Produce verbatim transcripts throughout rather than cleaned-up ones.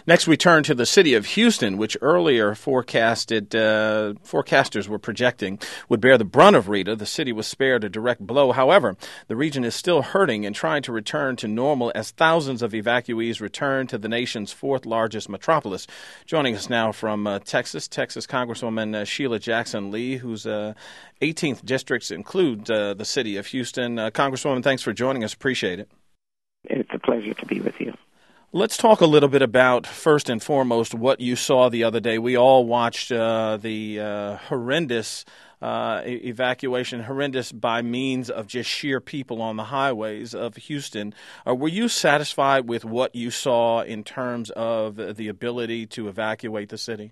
Next, we turn to the city of Houston, which earlier forecasted uh, forecasters were projecting would bear the brunt of Rita. The city was spared a direct blow. However, the region is still hurting and trying to return to normal as thousands of evacuees return to the nation's fourth largest metropolis. Joining us now from uh, Texas, Texas Congresswoman uh, Sheila Jackson Lee, whose uh, eighteenth districts include uh, the city of Houston. Uh, Congresswoman, thanks for joining us. Appreciate it. It's a pleasure to be with you. Let's talk a little bit about, first and foremost, what you saw the other day. We all watched uh, the uh, horrendous uh, evacuation, horrendous by means of just sheer people on the highways of Houston. Uh, were you satisfied with what you saw in terms of the ability to evacuate the city?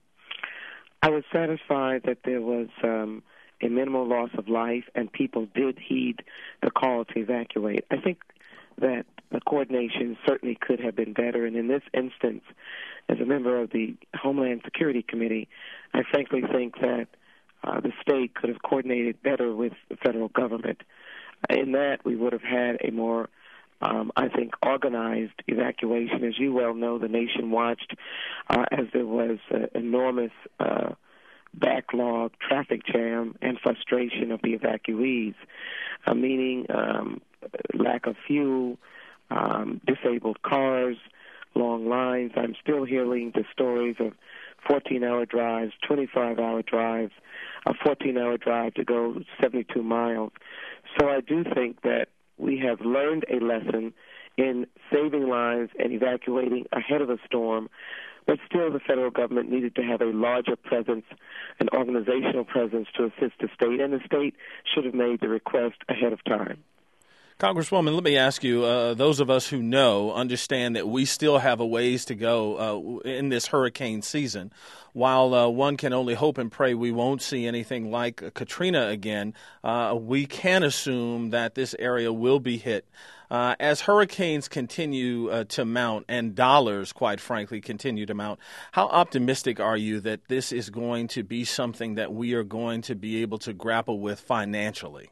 I was satisfied that there was um, a minimal loss of life and people did heed the call to evacuate. I think that the coordination certainly could have been better. And in this instance, as a member of the Homeland Security Committee, I frankly think that uh, the state could have coordinated better with the federal government. In that, we would have had a more, um, I think, organized evacuation. As you well know, the nation watched uh, as there was an enormous uh, backlog, traffic jam, and frustration of the evacuees, uh, meaning um, lack of fuel, Um, disabled cars, long lines. I'm still hearing the stories of fourteen-hour drives, twenty-five-hour drives, a fourteen-hour drive to go seventy-two miles. So I do think that we have learned a lesson in saving lives and evacuating ahead of a storm, but still the federal government needed to have a larger presence, an organizational presence to assist the state, and the state should have made the request ahead of time. Congresswoman, let me ask you, uh, those of us who know understand that we still have a ways to go uh, in this hurricane season. While uh, one can only hope and pray we won't see anything like Katrina again, uh, we can assume that this area will be hit. Uh, as hurricanes continue uh, to mount and dollars, quite frankly, continue to mount, how optimistic are you that this is going to be something that we are going to be able to grapple with financially?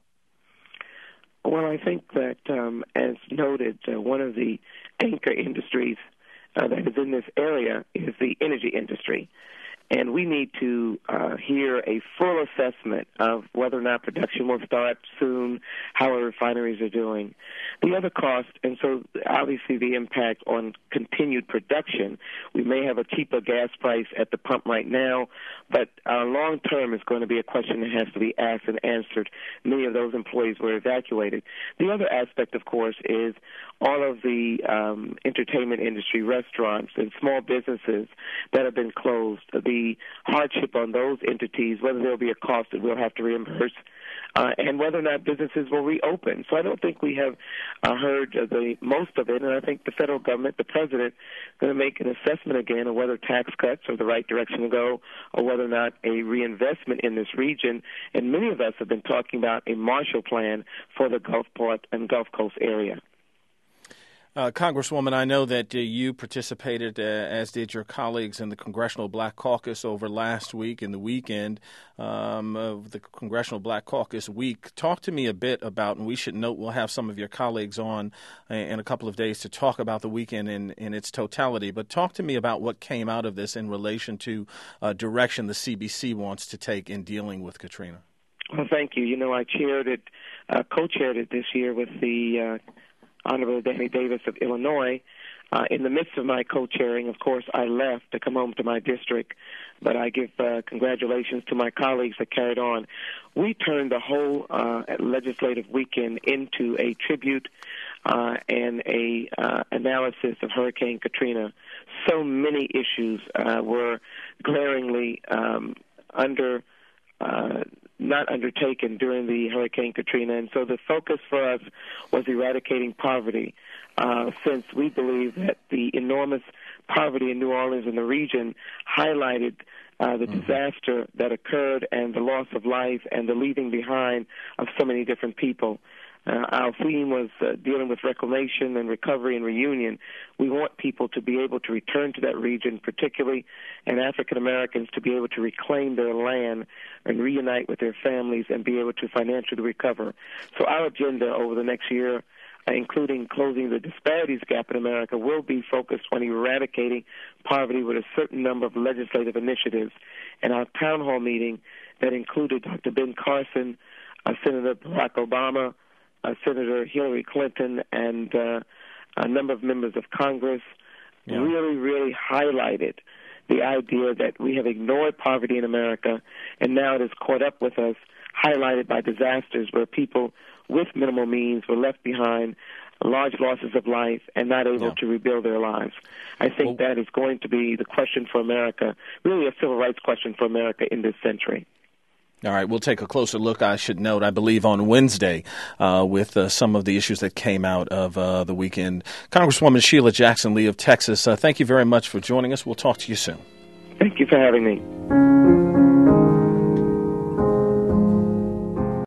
Well, I think that, um, as noted, uh, one of the anchor industries uh, that is in this area is the energy industry. And we need to uh, hear a full assessment of whether or not production will start soon, how our refineries are doing. The other cost, and so obviously the impact on continued production, we may have a cheaper gas price at the pump right now, but uh, long term is going to be a question that has to be asked and answered. Many of those employees were evacuated. The other aspect, of course, is all of the um, entertainment industry, restaurants, and small businesses that have been closed. The hardship on those entities, whether there will be a cost that we'll have to reimburse, uh, and whether or not businesses will reopen. So I don't think we have uh, heard uh, the most of it, and I think the federal government, the president, is going to make an assessment again of whether tax cuts are the right direction to go or whether or not a reinvestment in this region. And many of us have been talking about a Marshall Plan for the Gulfport and Gulf Coast area. Uh, Congresswoman, I know that uh, you participated, uh, as did your colleagues, in the Congressional Black Caucus over last week and the weekend um, of the Congressional Black Caucus Week. Talk to me a bit about, and we should note we'll have some of your colleagues on uh, in a couple of days to talk about the weekend in, in its totality, but talk to me about what came out of this in relation to uh, direction the C B C wants to take in dealing with Katrina. Well, thank you. You know, I chaired it, uh, co-chaired it this year with the uh, Honorable Danny Davis of Illinois. Uh, in the midst of my co-chairing, of course, I left to come home to my district, but I give uh, congratulations to my colleagues that carried on. We turned the whole uh, legislative weekend into a tribute uh, and a uh, analysis of Hurricane Katrina. So many issues uh, were glaringly um, under uh, not undertaken during the Hurricane Katrina. And so the focus for us was eradicating poverty, uh, since we believe that the enormous poverty in New Orleans and the region highlighted uh, the mm-hmm. disaster that occurred and the loss of life and the leaving behind of so many different people. Uh, our theme was uh, dealing with reclamation and recovery and reunion. We want people to be able to return to that region, particularly, and African Americans to be able to reclaim their land and reunite with their families and be able to financially recover. So our agenda over the next year including closing the disparities gap in America, will be focused on eradicating poverty with a certain number of legislative initiatives. In our town hall meeting that included Doctor Ben Carson, uh, Senator Barack Obama, uh, Senator Hillary Clinton, and uh, a number of members of Congress, yeah. really, really highlighted the idea that we have ignored poverty in America, and now it has caught up with us, highlighted by disasters where people with minimal means were left behind, large losses of life, and not able yeah. to rebuild their lives. I think well, that is going to be the question for America, really a civil rights question for America in this century. All right, we'll take a closer look, I should note, I believe on Wednesday uh, with uh, some of the issues that came out of uh, the weekend. Congresswoman Sheila Jackson Lee of Texas, uh, thank you very much for joining us. We'll talk to you soon. Thank you for having me.